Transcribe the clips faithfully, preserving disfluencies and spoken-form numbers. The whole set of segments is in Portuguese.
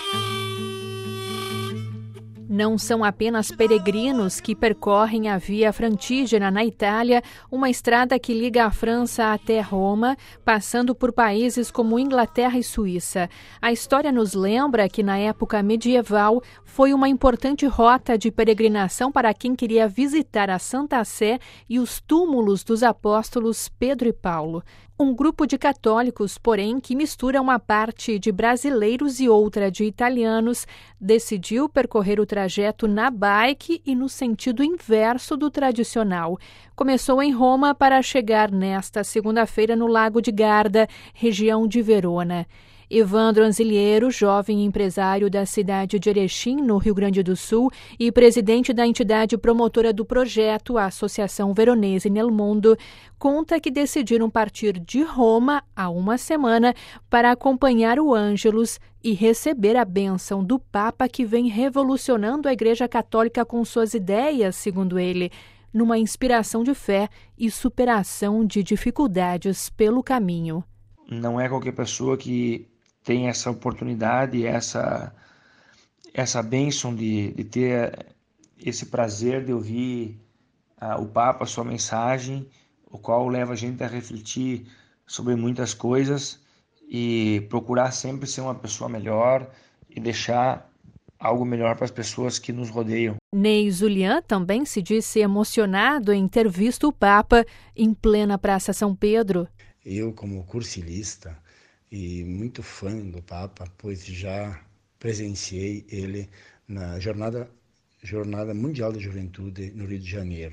Não são apenas peregrinos que percorrem a Via Francigena na Itália, uma estrada que liga a França até Roma, passando por países como Inglaterra e Suíça. A história nos lembra que, na época medieval, foi uma importante rota de peregrinação para quem queria visitar a Santa Sé e os túmulos dos apóstolos Pedro e Paulo. Um grupo de católicos, porém, que mistura uma parte de brasileiros e outra de italianos, decidiu percorrer o trajeto na bike e no sentido inverso do tradicional. Começou em Roma para chegar nesta segunda-feira no Lago de Garda, região de Verona. Evandro Anziliero, jovem empresário da cidade de Erechim, no Rio Grande do Sul, e presidente da entidade promotora do projeto, a Associação Veronese nel Mondo, conta que decidiram partir de Roma há uma semana para acompanhar o Ângelus e receber a bênção do Papa, que vem revolucionando a Igreja Católica com suas ideias, segundo ele, numa inspiração de fé e superação de dificuldades pelo caminho. Não é qualquer pessoa que tem essa oportunidade, essa, essa bênção de, de ter esse prazer de ouvir uh, o Papa, a sua mensagem, o qual leva a gente a refletir sobre muitas coisas e procurar sempre ser uma pessoa melhor e deixar algo melhor para as pessoas que nos rodeiam. Ney Julian também se disse emocionado em ter visto o Papa em plena Praça São Pedro. Eu, como cursilista e muito fã do Papa, pois já presenciei ele na Jornada, Jornada Mundial da Juventude no Rio de Janeiro.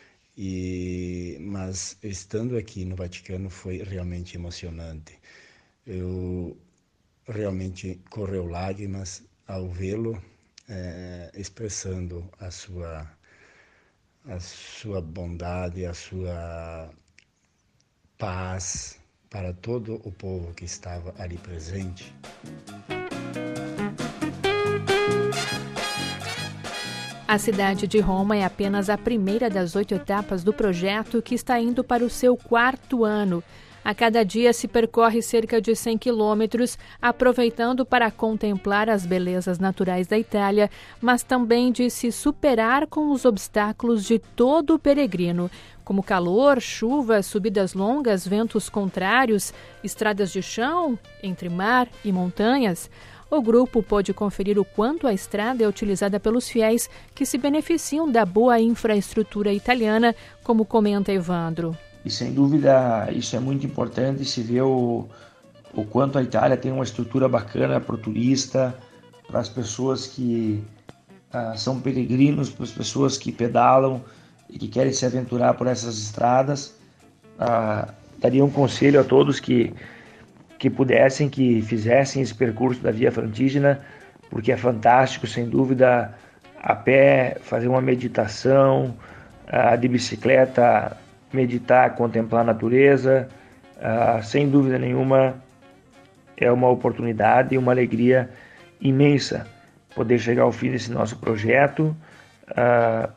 E, mas estando aqui no Vaticano foi realmente emocionante. Eu realmente correu lágrimas ao vê-lo é, expressando a sua, a sua bondade, a sua paz para todo o povo que estava ali presente. A cidade de Roma é apenas a primeira das oito etapas do projeto, que está indo para o seu quarto ano. A cada dia se percorre cerca de cem quilômetros, aproveitando para contemplar as belezas naturais da Itália, mas também de se superar com os obstáculos de todo o peregrino, como calor, chuva, subidas longas, ventos contrários, estradas de chão, entre mar e montanhas. O grupo pôde conferir o quanto a estrada é utilizada pelos fiéis que se beneficiam da boa infraestrutura italiana, como comenta Evandro. E sem dúvida isso é muito importante, se vê o, o quanto a Itália tem uma estrutura bacana para o turista, para as pessoas que ah, são peregrinos, para as pessoas que pedalam e que querem se aventurar por essas estradas. Ah, daria um conselho a todos que, que pudessem, que fizessem esse percurso da Via Francigena, porque é fantástico, sem dúvida, a pé, fazer uma meditação, ah, de bicicleta, meditar, contemplar a natureza, uh, sem dúvida nenhuma é uma oportunidade e uma alegria imensa poder chegar ao fim desse nosso projeto uh,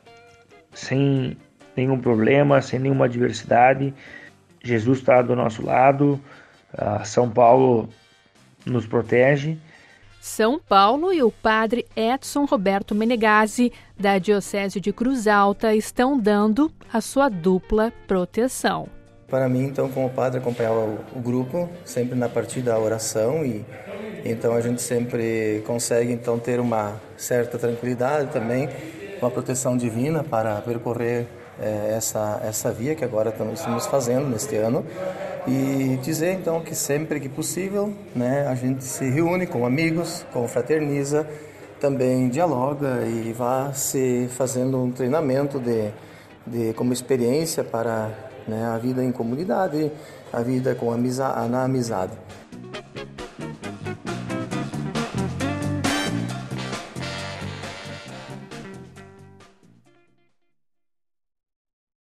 sem nenhum problema, sem nenhuma adversidade. Jesus está do nosso lado, uh, São Paulo nos protege. São Paulo e o padre Edson Roberto Menegazzi, da Diocese de Cruz Alta, estão dando a sua dupla proteção. Para mim, então, como padre, acompanhava o, o grupo, sempre na partir da oração, e então a gente sempre consegue então ter uma certa tranquilidade também, uma proteção divina para percorrer é, essa, essa via que agora estamos fazendo neste ano. E dizer então que sempre que possível, né, a gente se reúne com amigos, confraterniza, também dialoga e vá se fazendo um treinamento de, de como experiência para, né, a vida em comunidade, a vida com amiza, na amizade.